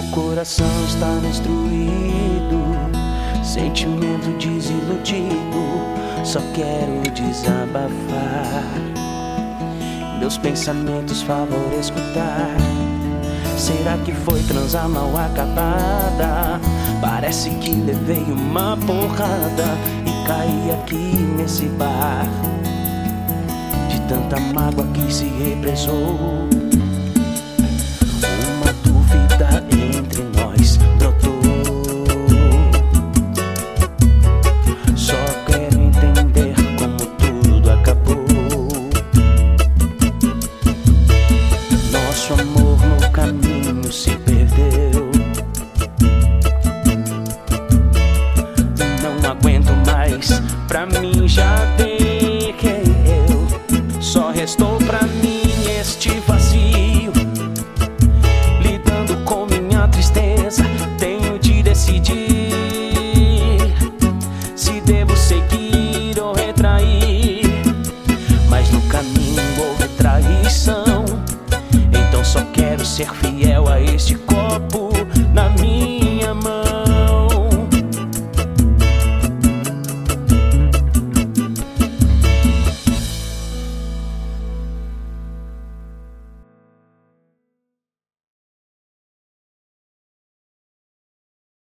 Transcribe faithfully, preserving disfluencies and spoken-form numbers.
coração está destruído, sentimento desiludido, só quero desabafar. Meus pensamentos, favor escutar. Será que foi transar mal acabada? Parece que levei uma porrada e caí aqui nesse bar. De tanta mágoa que se represou, uma dúvida entre nós brotou. Só quero entender como tudo acabou. Nosso amor no caminho se perdeu. Não aguento mais, pra mim já dei eu. Só restou pra mim este vazio. Lidando com minha tristeza, tenho de decidir se devo seguir ou retrair. Mas no caminho houve traição, então só quero ser fiel a este copo na minha